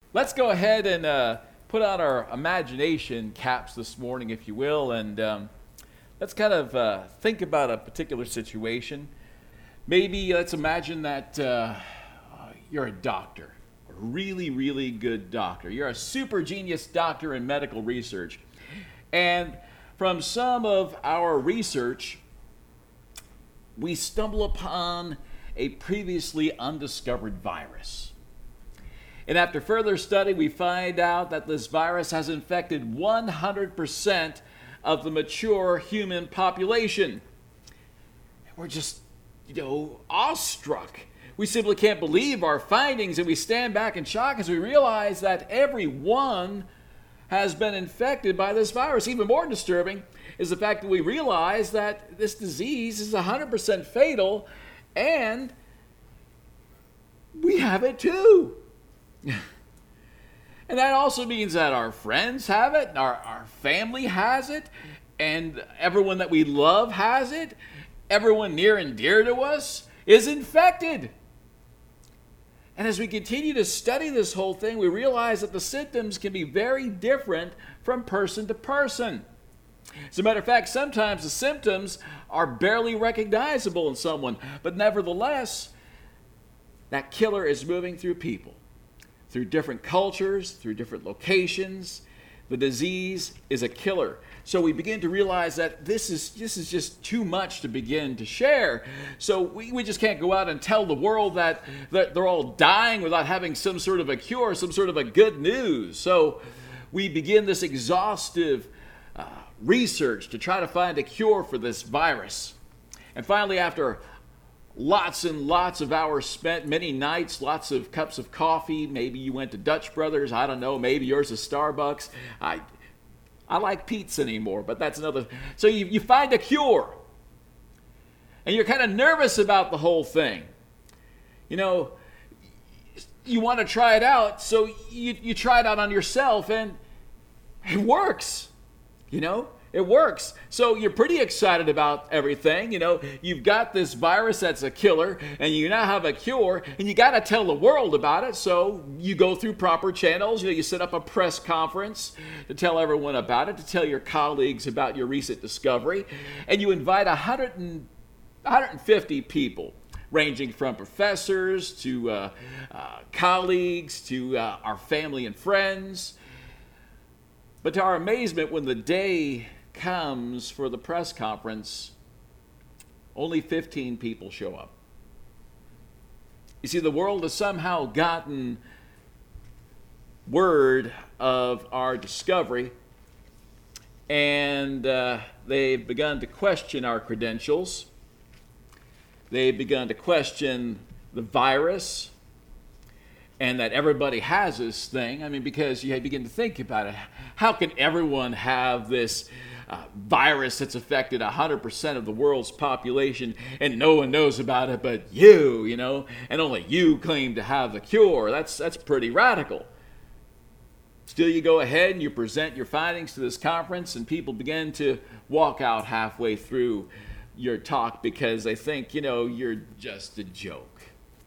Let's go ahead and put on our imagination caps this morning, if you will, and let's kind of think about a particular situation. Maybe let's imagine that you're a doctor, a really, really good doctor. You're a super genius doctor in medical research. And from some of our research, we stumble upon a previously undiscovered virus. And after further study, we find out that this virus has infected 100% of the mature human population. And we're just, awestruck. We simply can't believe our findings, and we stand back in shock as we realize that everyone has been infected by this virus. Even more disturbing is the fact that we realize that this disease is 100% fatal, and we have it too. And that also means that our friends have it, and our family has it, and everyone that we love has it. Everyone near and dear to us is infected. And as we continue to study this whole thing, we realize that the symptoms can be very different from person to person. As a matter of fact, sometimes the symptoms are barely recognizable in someone, but nevertheless, that killer is moving through people. Through different cultures, through different locations. The disease is a killer. So we begin to realize that this is just too much to begin to share. So we just can't go out and tell the world that they're all dying without having some sort of a cure, some sort of a good news. So we begin this exhaustive research to try to find a cure for this virus. And finally, after lots and lots of hours spent, many nights, lots of cups of coffee. Maybe you went to Dutch Brothers. I don't know. Maybe yours is Starbucks. I like pizza anymore, but that's another. So you find a cure. And you're kind of nervous about the whole thing. You want to try it out. So you try it out on yourself, and it works. It works. So you're pretty excited about everything. You've got this virus that's a killer, and you now have a cure, and you got to tell the world about it. So you go through proper channels. You set up a press conference to tell everyone about it, to tell your colleagues about your recent discovery, and you invite 150 people, ranging from professors to colleagues to our family and friends. But to our amazement, when the day comes for the press conference, only 15 people show up. You see, the world has somehow gotten word of our discovery, and they've begun to question our credentials. They've begun to question the virus, and that everybody has this thing. Because you begin to think about it. How can everyone have this virus that's affected 100% of the world's population, and no one knows about it but you, and only you claim to have the cure? That's pretty radical. Still, you go ahead and you present your findings to this conference, and people begin to walk out halfway through your talk because they think, you're just a joke.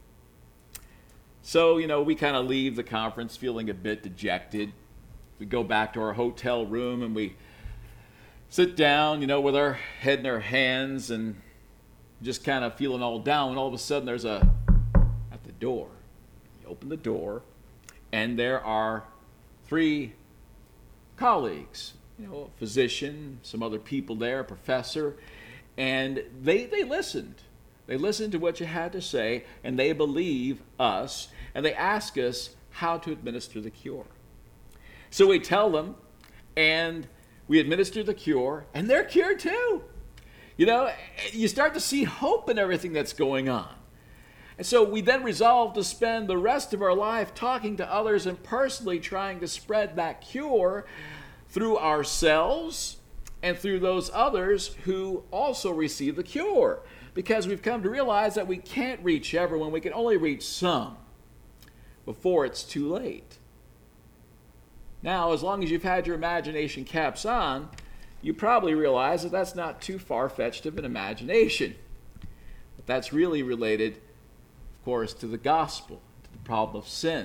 So, we kind of leave the conference feeling a bit dejected. We go back to our hotel room and we sit down, with our head in our hands and just kind of feeling all down. And all of a sudden there's at the door. You open the door and there are 3 colleagues, a physician, some other people there, a professor, and they listened. They listened to what you had to say, and they believe us, and they ask us how to administer the cure. So we tell them, and we administer the cure, and they're cured too. You start to see hope in everything that's going on. And so we then resolve to spend the rest of our life talking to others and personally trying to spread that cure through ourselves and through those others who also receive the cure. Because we've come to realize that we can't reach everyone, we can only reach some before it's too late. Now, as long as you've had your imagination caps on, you probably realize that that's not too far-fetched of an imagination. But that's really related, of course, to the gospel, to the problem of sin.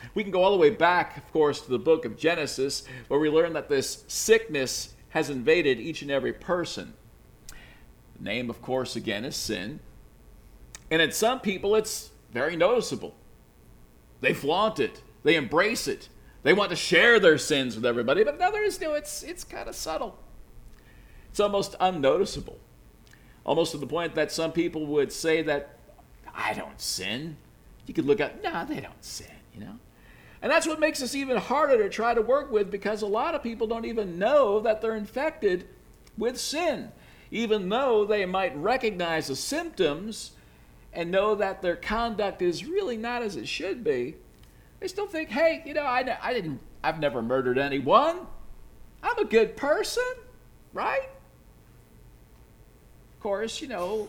We can go all the way back, of course, to the book of Genesis, where we learn that this sickness has invaded each and every person. The name, of course, again, is sin. And in some people, it's very noticeable. They flaunt it. They embrace it. They want to share their sins with everybody. But in others, it's kind of subtle. It's almost unnoticeable. Almost to the point that some people would say that, I don't sin. You could look at, no, they don't sin, And that's what makes us even harder to try to work with, because a lot of people don't even know that they're infected with sin. Even though they might recognize the symptoms and know that their conduct is really not as it should be, they still think, hey, I've never murdered anyone. I'm a good person, right? Of course,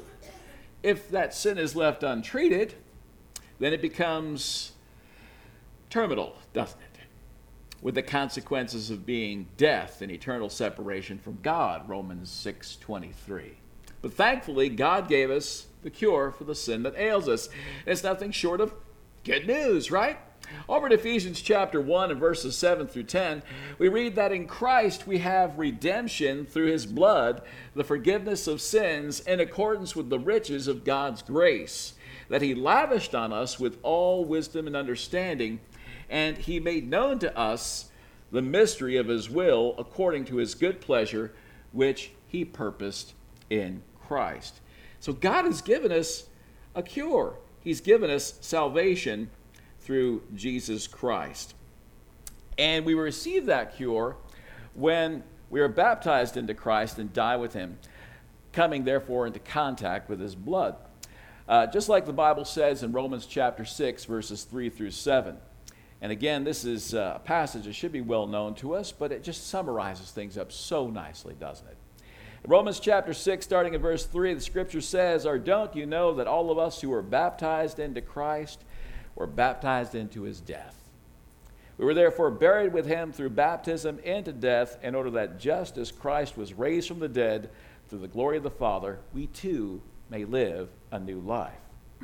if that sin is left untreated, then it becomes terminal, doesn't it? With the consequences of being death and eternal separation from God, Romans 6:23. But thankfully, God gave us the cure for the sin that ails us. It's nothing short of good news, right? Over in Ephesians chapter 1 and verses 7 through 10, we read that in Christ we have redemption through his blood, the forgiveness of sins in accordance with the riches of God's grace, that he lavished on us with all wisdom and understanding, and he made known to us the mystery of his will according to his good pleasure, which he purposed in Christ. So God has given us a cure. He's given us salvation through Jesus Christ. And we receive that cure when we are baptized into Christ and die with him, coming therefore into contact with his blood. Just like the Bible says in Romans chapter 6, verses 3 through 7. And again, this is a passage that should be well known to us, but it just summarizes things up so nicely, doesn't it? In Romans chapter 6, starting at verse 3, the scripture says, "Or don't you know that all of us who were baptized into Christ were baptized into his death? We were therefore buried with him through baptism into death, in order that just as Christ was raised from the dead through the glory of the Father, we too may live a new life."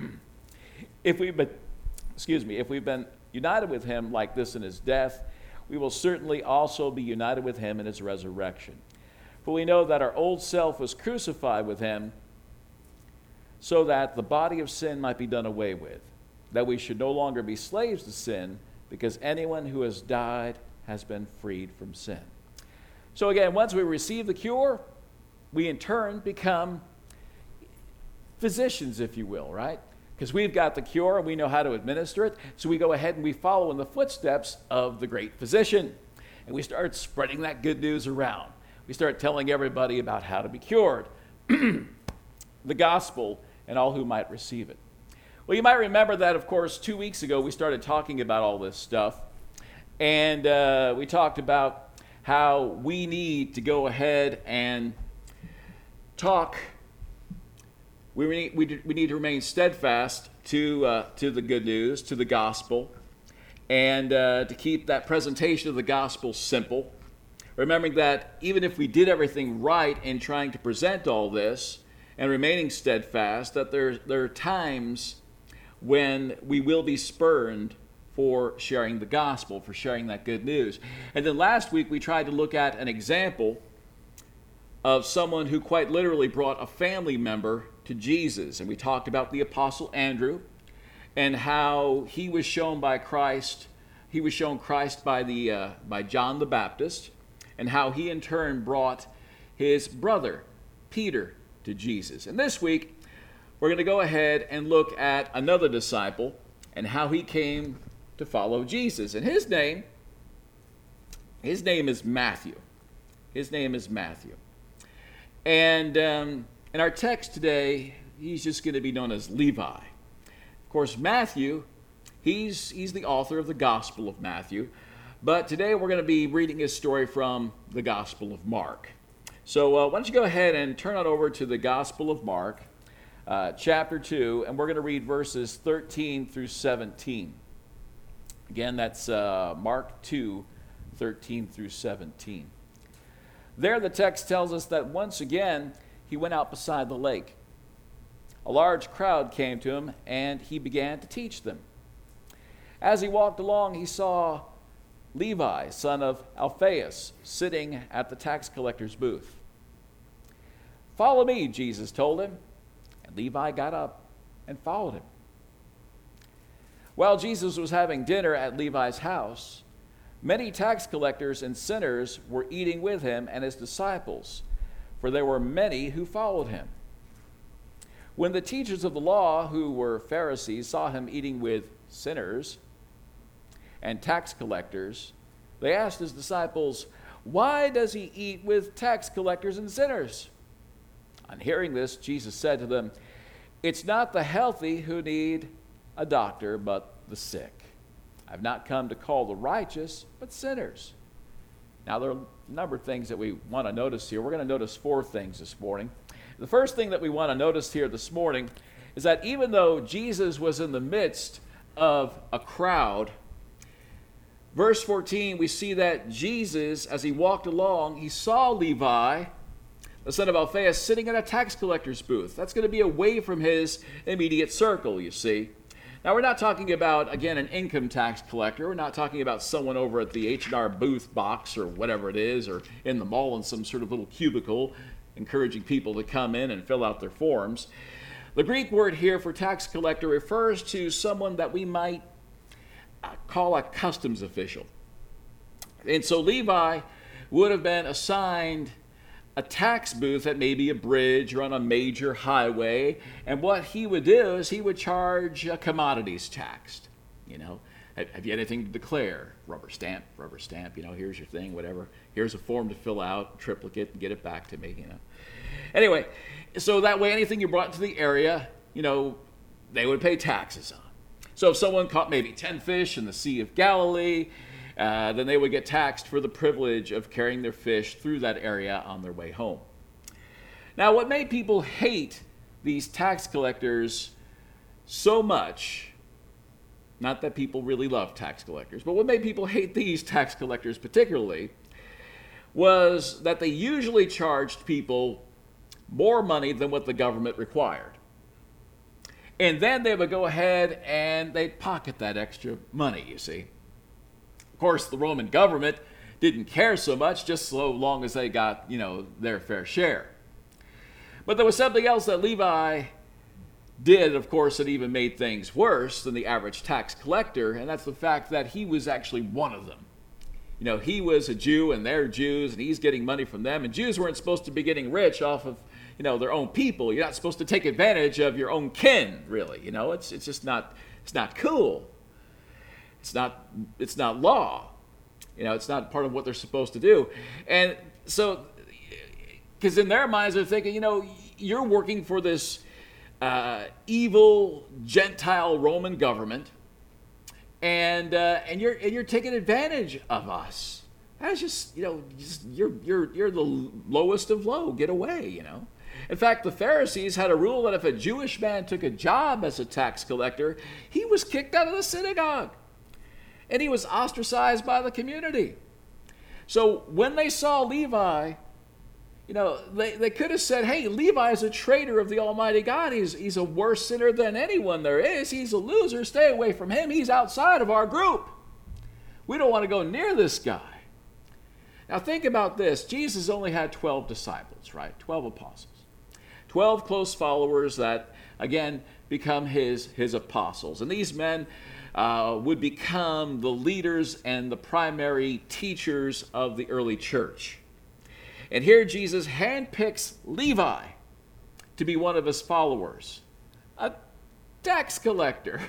If we've been united with him like this in his death, we will certainly also be united with him in his resurrection. For we know that our old self was crucified with him, so that the body of sin might be done away with, that we should no longer be slaves to sin, because anyone who has died has been freed from sin. So again, once we receive the cure, we in turn become physicians, if you will, right? Because we've got the cure and we know how to administer it, so we go ahead and we follow in the footsteps of the great physician. And we start spreading that good news around. We start telling everybody about how to be cured, the gospel, and all who might receive it. Well, you might remember that, of course, 2 weeks ago we started talking about all this stuff. And we talked about how we need to go ahead and talk. We need to remain steadfast to the good news, to the gospel, and to keep that presentation of the gospel simple. Remembering that even if we did everything right in trying to present all this and remaining steadfast, that there are times when we will be spurned for sharing the gospel, for sharing that good news. And then last week we tried to look at an example of someone who quite literally brought a family member to Jesus. And we talked about the Apostle Andrew and how he was shown by Christ. He was shown Christ by John the Baptist, and how he in turn brought his brother Peter to Jesus. And this week we're going to go ahead and look at another disciple and how he came to follow Jesus. And his name is Matthew. His name is Matthew. And in our text today, he's just going to be known as Levi. Of course, Matthew, he's the author of the Gospel of Matthew. But today we're going to be reading his story from the Gospel of Mark. So why don't you go ahead and turn on over to the Gospel of Mark, chapter 2, and we're going to read verses 13 through 17. Again, that's Mark 2, 13 through 17. There the text tells us that once again he went out beside the lake. A large crowd came to him, and he began to teach them. As he walked along, he saw Levi, son of Alphaeus, sitting at the tax collector's booth. "Follow me," Jesus told him, and Levi got up and followed him. While Jesus was having dinner at Levi's house, many tax collectors and sinners were eating with him and his disciples, for there were many who followed him. When the teachers of the law, who were Pharisees, saw him eating with sinners and tax collectors, they asked his disciples, "Why does he eat with tax collectors and sinners?" On hearing this, Jesus said to them, "It's not the healthy who need a doctor, but the sick. I've not come to call the righteous, but sinners." Now, there are a number of things that we want to notice here. We're going to notice 4 things this morning. The first thing that we want to notice here this morning is that even though Jesus was in the midst of a crowd, verse 14, we see that Jesus, as he walked along, he saw Levi, the son of Alphaeus, sitting at a tax collector's booth. That's going to be away from his immediate circle, you see. Now, we're not talking about, again, an income tax collector. We're not talking about someone over at the H&R booth box or whatever it is, or in the mall in some sort of little cubicle, encouraging people to come in and fill out their forms. The Greek word here for tax collector refers to someone that we might call a customs official. And so Levi would have been assigned a tax booth at maybe a bridge or on a major highway, and what he would do is he would charge a commodities tax. Have you anything to declare? Rubber stamp, here's your thing, whatever. Here's a form to fill out, triplicate, and get it back to me, Anyway, so that way anything you brought to the area, they would pay taxes on. So if someone caught maybe 10 fish in the Sea of Galilee, then they would get taxed for the privilege of carrying their fish through that area on their way home. Now, what made people hate these tax collectors so much, not that people really love tax collectors, but what made people hate these tax collectors particularly, was that they usually charged people more money than what the government required. And then they would go ahead and they'd pocket that extra money, you see. Of course, the Roman government didn't care so much, just so long as they got, their fair share. But there was something else that Levi did, of course, that even made things worse than the average tax collector, and that's the fact that he was actually one of them. He was a Jew and they're Jews, and he's getting money from them, and Jews weren't supposed to be getting rich off of, their own people. You're not supposed to take advantage of your own kin, really. It's just not, it's not cool. It's not law. It's not part of what they're supposed to do. And so, because in their minds they're thinking, you're working for this evil Gentile Roman government, and you're taking advantage of us. That's just, you're the lowest of low. Get away, In fact, the Pharisees had a rule that if a Jewish man took a job as a tax collector, he was kicked out of the synagogue. And he was ostracized by the community. So when they saw Levi, they could have said, "Hey, Levi is a traitor of the Almighty God. He's a worse sinner than anyone there is. He's a loser. Stay away from him. He's outside of our group. We don't want to go near this guy." Now think about this. Jesus only had 12 disciples, right? 12 apostles. 12 close followers that, again, become his apostles. And these men would become the leaders and the primary teachers of the early church. And here Jesus handpicks Levi to be one of his followers, a tax collector.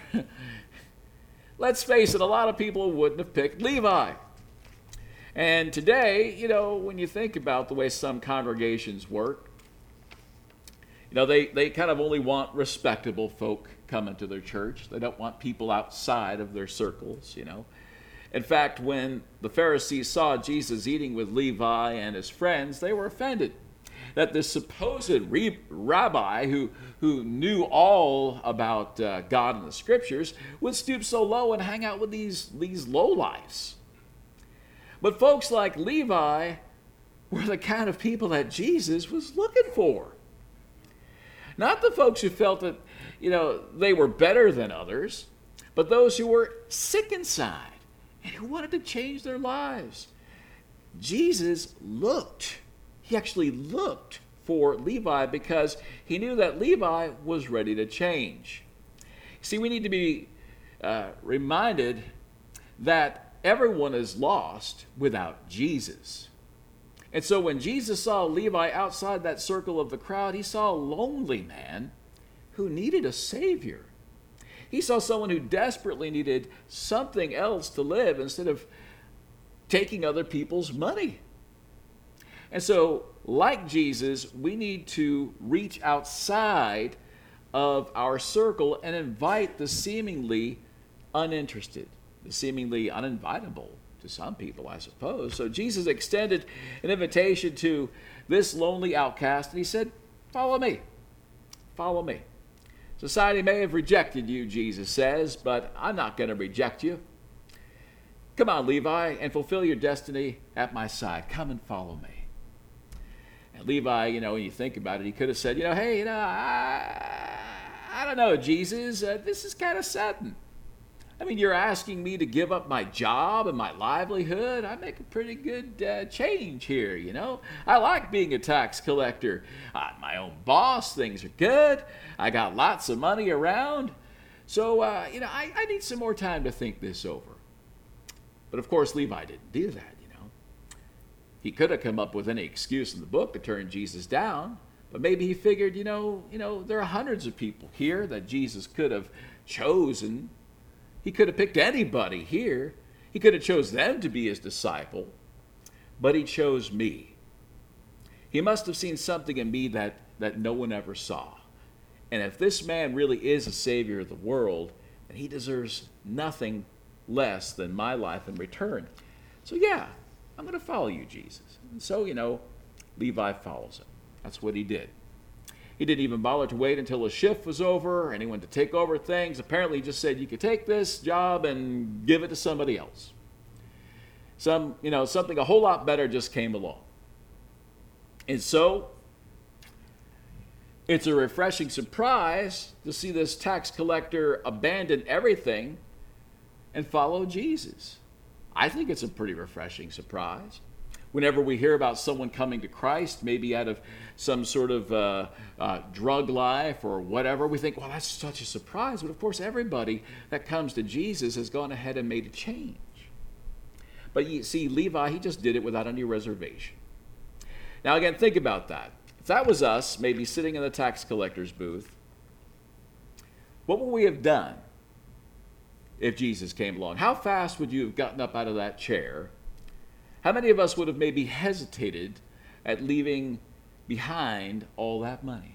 Let's face it, a lot of people wouldn't have picked Levi. And today, when you think about the way some congregations work, they kind of only want respectable folk coming to their church. They don't want people outside of their circles, In fact, when the Pharisees saw Jesus eating with Levi and his friends, they were offended that this supposed rabbi who knew all about God and the Scriptures would stoop so low and hang out with these lowlifes. But folks like Levi were the kind of people that Jesus was looking for. Not the folks who felt that, they were better than others, but those who were sick inside and who wanted to change their lives. Jesus looked. He actually looked for Levi because he knew that Levi was ready to change. See, we need to be reminded that everyone is lost without Jesus. And so when Jesus saw Levi outside that circle of the crowd, he saw a lonely man who needed a Savior. He saw someone who desperately needed something else to live instead of taking other people's money. And so, like Jesus, we need to reach outside of our circle and invite the seemingly uninterested, the seemingly uninvitable to some people, I suppose. So Jesus extended an invitation to this lonely outcast, and he said, "Follow me. Follow me." Society may have rejected you, Jesus says, but I'm not going to reject you. Come on, Levi, and fulfill your destiny at my side. Come and follow me. And Levi, when you think about it, he could have said, hey, I don't know, Jesus, this is kind of sudden. I mean, you're asking me to give up my job and my livelihood. I make a pretty good change here, I like being a tax collector. I'm my own boss. Things are good. I got lots of money around. So, I need some more time to think this over. But, of course, Levi didn't do that, He could have come up with any excuse in the book to turn Jesus down. But maybe he figured, there are hundreds of people here that Jesus could have chosen. He could have picked anybody here. He could have chose them to be his disciple. But he chose me. He must have seen something in me that no one ever saw. And if this man really is a savior of the world, then he deserves nothing less than my life in return. So yeah, I'm going to follow you, Jesus. And so, Levi follows him. That's what he did. He didn't even bother to wait until his shift was over and he went to take over things. Apparently he just said, you could take this job and give it to somebody else. Something a whole lot better just came along. And so, it's a refreshing surprise to see this tax collector abandon everything and follow Jesus. I think it's a pretty refreshing surprise. Whenever we hear about someone coming to Christ, maybe out of some sort of drug life or whatever, we think, well, that's such a surprise. But of course, everybody that comes to Jesus has gone ahead and made a change. But you see, Levi, he just did it without any reservation. Now again, think about that. If that was us, maybe sitting in the tax collector's booth, what would we have done if Jesus came along? How fast would you have gotten up out of that chair? How many of us would have maybe hesitated at leaving behind all that money?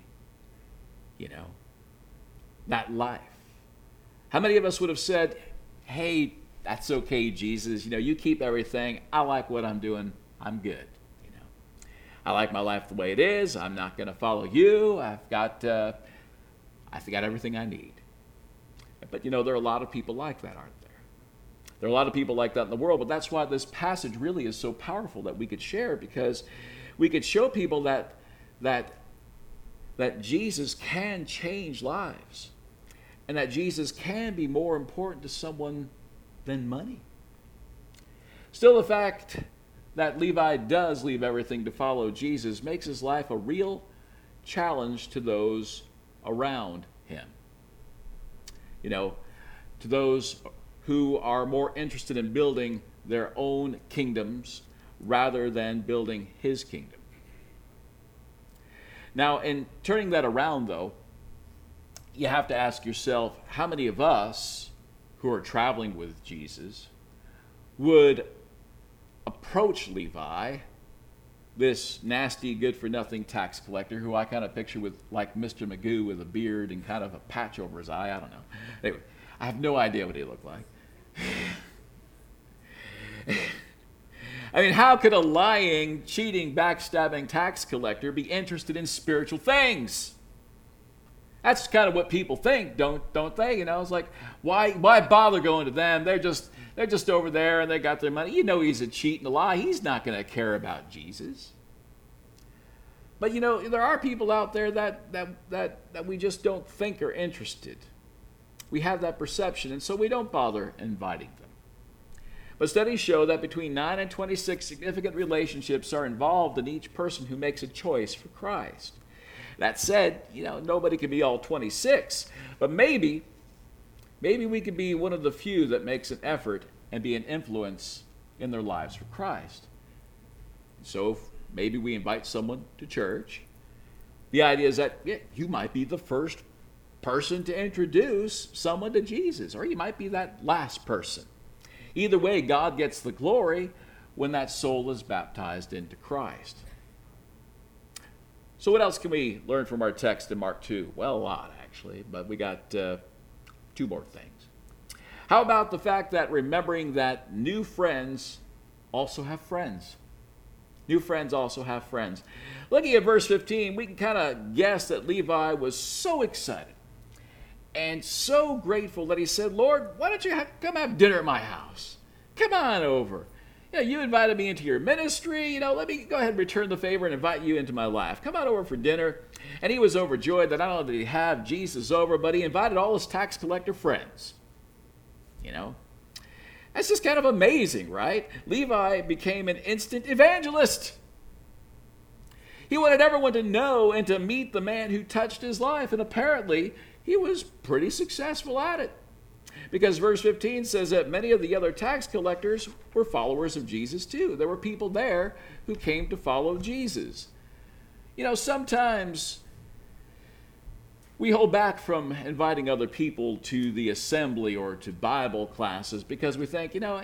That life. How many of us would have said, hey, that's okay, Jesus. You keep everything. I like what I'm doing. I'm good. I like my life the way it is. I'm not going to follow you. I've got everything I need. But there are a lot of people like that, aren't there? There are a lot of people like that in the world, but that's why this passage really is so powerful that we could share, because we could show people that Jesus can change lives, and that Jesus can be more important to someone than money. Still, the fact that Levi does leave everything to follow Jesus makes his life a real challenge to those around him. To those who are more interested in building their own kingdoms rather than building his kingdom. Now, in turning that around, though, you have to ask yourself, how many of us who are traveling with Jesus would approach Levi, this nasty, good-for-nothing tax collector, who I kind of picture with like Mr. Magoo with a beard and kind of a patch over his eye. I don't know. Anyway, I have no idea what he looked like. I mean, how could a lying, cheating, backstabbing tax collector be interested in spiritual things? That's kind of what people think, don't they? It's like, why bother going to them? They're just over there and they got their money. He's a cheat and a lie. He's not going to care about Jesus. But there are people out there that we just don't think are interested. We have that perception, and so we don't bother inviting them. But studies show that between 9 and 26 significant relationships are involved in each person who makes a choice for Christ. That said, nobody can be all 26, but maybe we could be one of the few that makes an effort and be an influence in their lives for Christ. So maybe we invite someone to church. The idea is that you might be the first person to introduce someone to Jesus, or you might be that last person. Either way, God gets the glory when that soul is baptized into Christ. So what else can we learn from our text in Mark 2? Well, a lot, actually, but we got 2 more things. How about the fact that remembering that new friends also have friends? New friends also have friends. Looking at verse 15, we can kind of guess that Levi was so excited and so grateful that he said, Lord, why don't you come have dinner at my house? Come on over. You invited me into your ministry. Let me go ahead and return the favor and invite you into my life. Come on over for dinner. And he was overjoyed that not only did he have Jesus over, but he invited all his tax collector friends. That's just kind of amazing, right? Levi became an instant evangelist. He wanted everyone to know and to meet the man who touched his life, and apparently he was pretty successful at it. Because verse 15 says that many of the other tax collectors were followers of Jesus too. There were people there who came to follow Jesus. Sometimes we hold back from inviting other people to the assembly or to Bible classes because we think, they're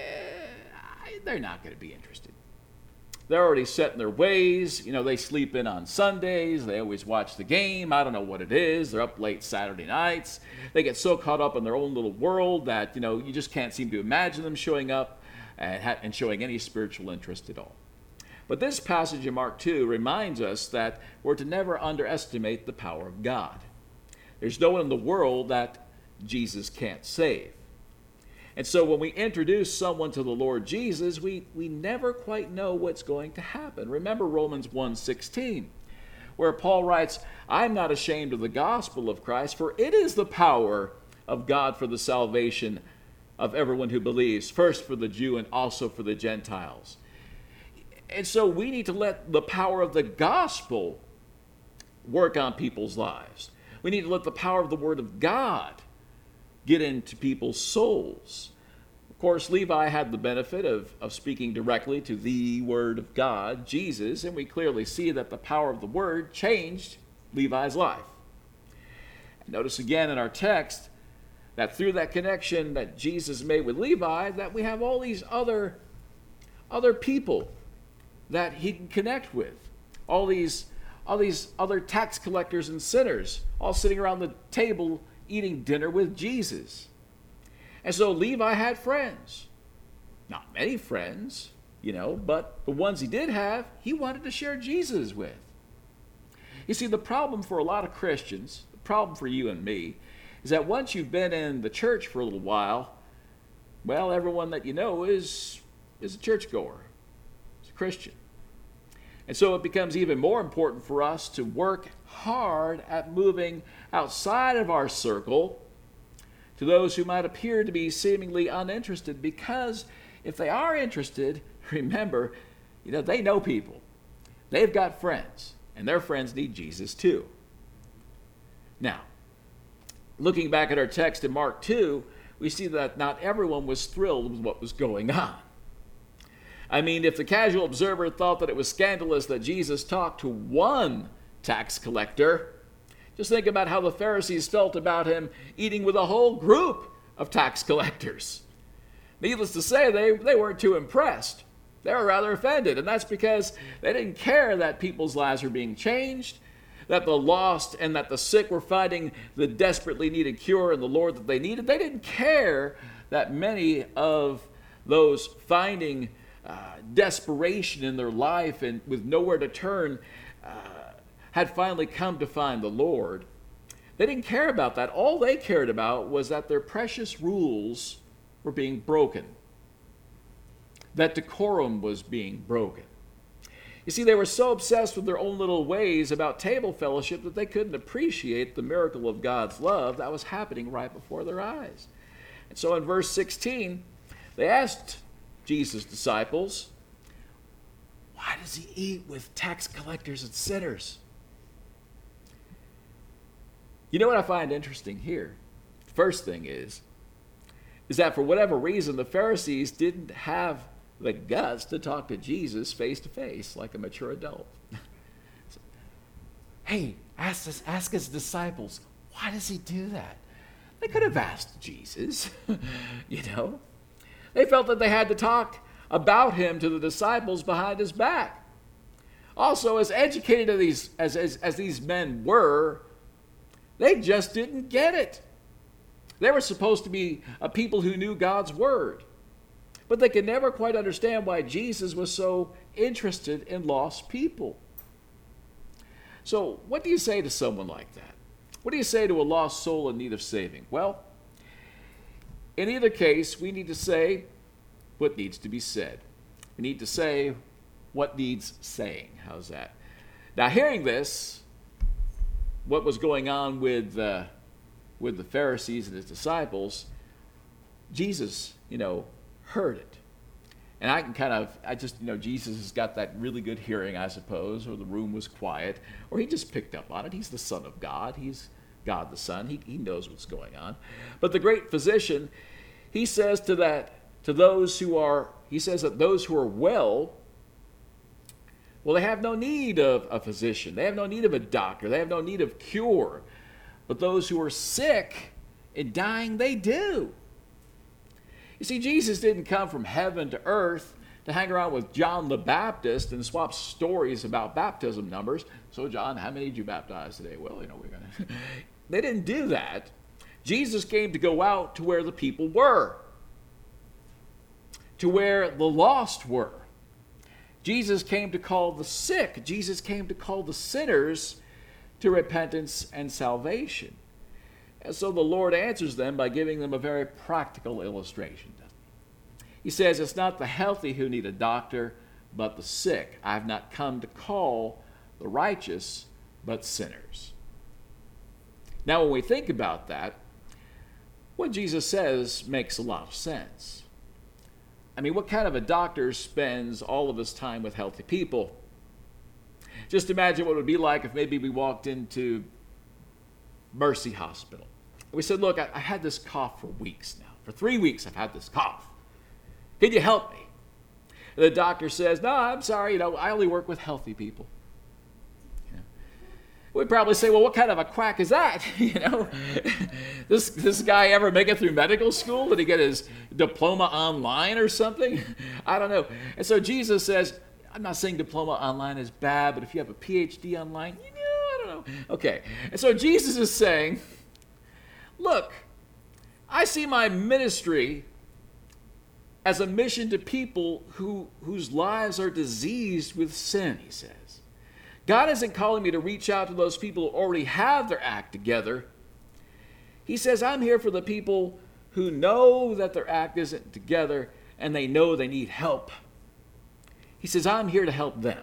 not going to be interested. They're already set in their ways. They sleep in on Sundays. They always watch the game. I don't know what it is. They're up late Saturday nights. They get so caught up in their own little world that, you just can't seem to imagine them showing up and showing any spiritual interest at all. But this passage in Mark 2 reminds us that we're to never underestimate the power of God. There's no one in the world that Jesus can't save. And so when we introduce someone to the Lord Jesus, we never quite know what's going to happen. Remember Romans 1:16, where Paul writes, I'm not ashamed of the gospel of Christ, for it is the power of God for the salvation of everyone who believes, first for the Jew and also for the Gentiles. And so we need to let the power of the gospel work on people's lives. We need to let the power of the Word of God get into people's souls. Of course, Levi had the benefit of speaking directly to the Word of God, Jesus, and we clearly see that the power of the Word changed Levi's life. Notice again in our text that through that connection that Jesus made with Levi, that we have all these other people that he can connect with. All these other tax collectors and sinners all sitting around the table eating dinner with Jesus. And so Levi had friends. Not many friends, but the ones he did have, he wanted to share Jesus with. You see, the problem for a lot of Christians, the problem for you and me, is that once you've been in the church for a little while, well, everyone that you know is a churchgoer, is a Christian. And so it becomes even more important for us to work hard at moving outside of our circle to those who might appear to be seemingly uninterested, because if they are interested, remember, they know people. They've got friends, and their friends need Jesus too. Now, looking back at our text in Mark 2, we see that not everyone was thrilled with what was going on. I mean, if the casual observer thought that it was scandalous that Jesus talked to one tax collector, just think about how the Pharisees felt about him eating with a whole group of tax collectors. Needless to say, they weren't too impressed. They were rather offended, and that's because they didn't care that people's lives were being changed, that the lost and that the sick were finding the desperately needed cure in the Lord that they needed. They didn't care that many of those finding desperation in their life and with nowhere to turn had finally come to find the Lord. They didn't care about that. All they cared about was that their precious rules were being broken, that decorum was being broken. You see, they were so obsessed with their own little ways about table fellowship that they couldn't appreciate the miracle of God's love that was happening right before their eyes. And so in verse 16, they asked Jesus' disciples, "Why does he eat with tax collectors and sinners?" You know what I find interesting here? First thing is that for whatever reason, the Pharisees didn't have the guts to talk to Jesus face to face like a mature adult. Hey, ask his disciples, why does he do that? They could have asked Jesus, you know. They felt that they had to talk about him to the disciples behind his back. Also, as educated as these men were, they just didn't get it. They were supposed to be a people who knew God's word. But they could never quite understand why Jesus was so interested in lost people. So, what do you say to someone like that? What do you say to a lost soul in need of saving? Well, in either case, we need to say what needs to be said. We need to say what needs saying. How's that? Now, hearing this, what was going on with the Pharisees and his disciples, Jesus, heard it. And Jesus has got that really good hearing, I suppose, or the room was quiet, or he just picked up on it. He's the Son of God. He's God the Son. He knows what's going on. But the great physician, he says that those who are well, they have no need of a physician. They have no need of a doctor. They have no need of cure. But those who are sick and dying, they do. You see, Jesus didn't come from heaven to earth to hang around with John the Baptist and swap stories about baptism numbers. So, John, how many did you baptize today? Well, we're going to... They didn't do that. Jesus came to go out to where the people were, to where the lost were. Jesus came to call the sick. Jesus came to call the sinners to repentance and salvation. And so the Lord answers them by giving them a very practical illustration. He says, it's not the healthy who need a doctor, but the sick. I have not come to call the righteous, but sinners. Now, when we think about that, what Jesus says makes a lot of sense. I mean, what kind of a doctor spends all of his time with healthy people? Just imagine what it would be like if maybe we walked into Mercy Hospital. We said, look, I had this cough for weeks now. For 3 weeks I've had this cough. Can you help me? And the doctor says, no, I'm sorry, I only work with healthy people. We'd probably say, well, what kind of a quack is that? This guy ever make it through medical school? Did he get his diploma online or something? I don't know. And so Jesus says, I'm not saying diploma online is bad, but if you have a PhD online, I don't know. Okay. And so Jesus is saying, look, I see my ministry as a mission to people whose lives are diseased with sin, he says. God isn't calling me to reach out to those people who already have their act together. He says, I'm here for the people who know that their act isn't together and they know they need help. He says, I'm here to help them.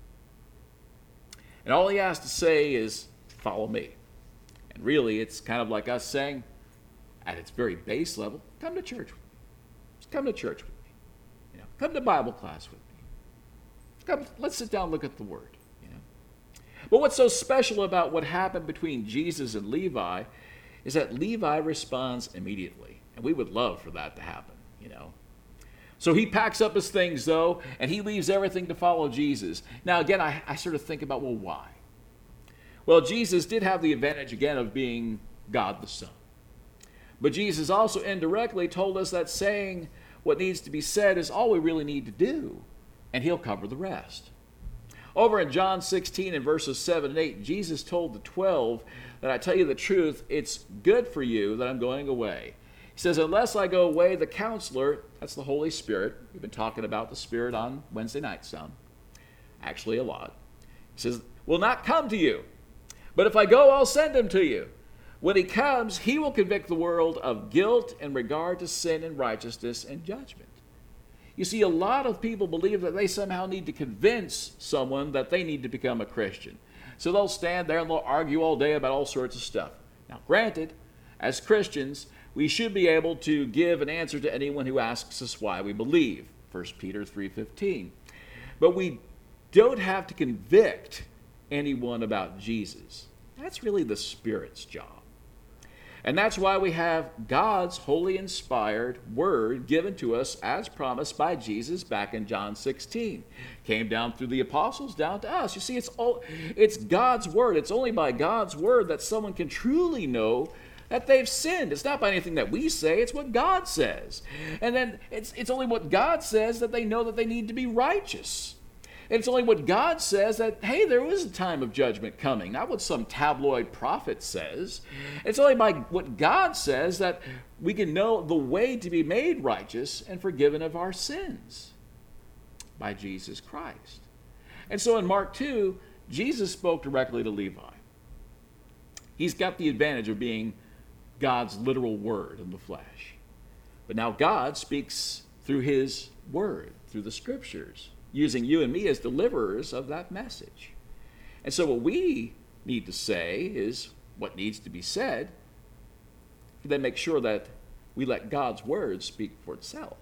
And all he has to say is, follow me. And really, it's kind of like us saying, at its very base level, come to church with me. Just come to church with me. Come to Bible class with me. Come, let's sit down and look at the Word. But what's so special about what happened between Jesus and Levi is that Levi responds immediately. And we would love for that to happen, So he packs up his things, though, and he leaves everything to follow Jesus. Now, again, I sort of think about, well, why? Well, Jesus did have the advantage, again, of being God the Son. But Jesus also indirectly told us that saying what needs to be said is all we really need to do, and he'll cover the rest. Over in John 16 and verses 7 and 8, Jesus told the 12 that I tell you the truth, it's good for you that I'm going away. He says, unless I go away, the counselor, that's the Holy Spirit. We've been talking about the Spirit on Wednesday night some. Actually, a lot. He says, will not come to you. But if I go, I'll send him to you. When he comes, he will convict the world of guilt in regard to sin and righteousness and judgment. You see, a lot of people believe that they somehow need to convince someone that they need to become a Christian. So they'll stand there and they'll argue all day about all sorts of stuff. Now, granted, as Christians, we should be able to give an answer to anyone who asks us why we believe. 1 Peter 3:15. But we don't have to convict anyone about Jesus. That's really the Spirit's job. And that's why we have God's holy inspired word given to us as promised by Jesus back in John 16. Came down through the apostles down to us. You see, it's God's word. It's only by God's word that someone can truly know that they've sinned. It's not by anything that we say, it's what God says. And then it's only what God says that they know that they need to be righteous. It's only what God says that, hey, there is a time of judgment coming, not what some tabloid prophet says. It's only by what God says that we can know the way to be made righteous and forgiven of our sins by Jesus Christ. And so in Mark 2, Jesus spoke directly to Levi. He's got the advantage of being God's literal word in the flesh. But now God speaks through his word, through the scriptures, using you and me as deliverers of that message. And so what we need to say is what needs to be said, then make sure that we let God's word speak for itself.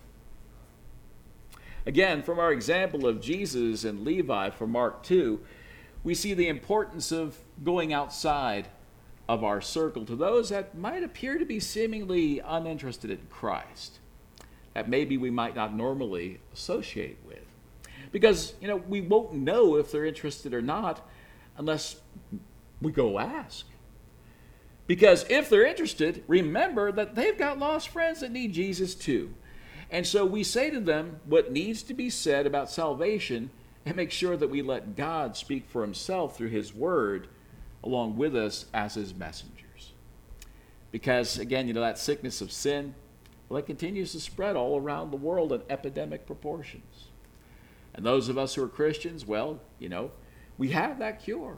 Again, from our example of Jesus and Levi from Mark 2, we see the importance of going outside of our circle to those that might appear to be seemingly uninterested in Christ, that maybe we might not normally associate with. Because, we won't know if they're interested or not unless we go ask. Because if they're interested, remember that they've got lost friends that need Jesus too. And so we say to them what needs to be said about salvation and make sure that we let God speak for himself through his word along with us as his messengers. Because, again, that sickness of sin, it continues to spread all around the world in epidemic proportions. And those of us who are Christians, we have that cure.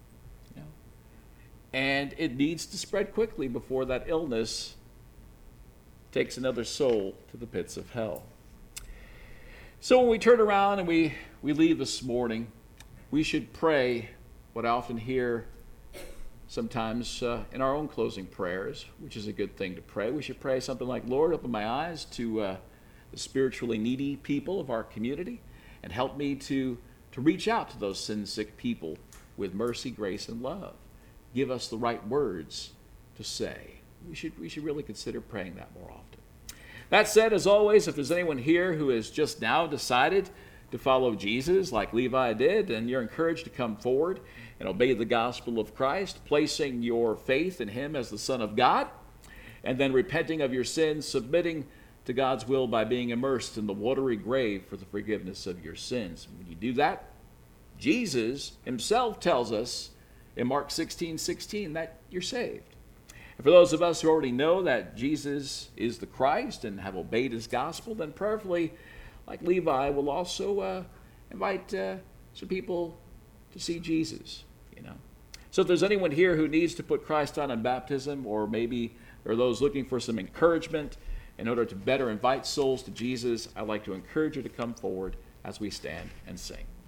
And it needs to spread quickly before that illness takes another soul to the pits of hell. So when we turn around and we leave this morning, we should pray what I often hear sometimes in our own closing prayers, which is a good thing to pray. We should pray something like, Lord, open my eyes to the spiritually needy people of our community, and help me to reach out to those sin-sick people with mercy, grace, and love. Give us the right words to say. We should really consider praying that more often. That said, as always, if there's anyone here who has just now decided to follow Jesus like Levi did, then you're encouraged to come forward and obey the gospel of Christ, placing your faith in him as the Son of God, and then repenting of your sins, submitting to God's will by being immersed in the watery grave for the forgiveness of your sins. When you do that, Jesus himself tells us in Mark 16:16 that you're saved. And for those of us who already know that Jesus is the Christ and have obeyed his gospel, then prayerfully, like Levi, we'll also invite some people to see Jesus. So if there's anyone here who needs to put Christ on in baptism, or maybe there are those looking for some encouragement in order to better invite souls to Jesus, I'd like to encourage you to come forward as we stand and sing.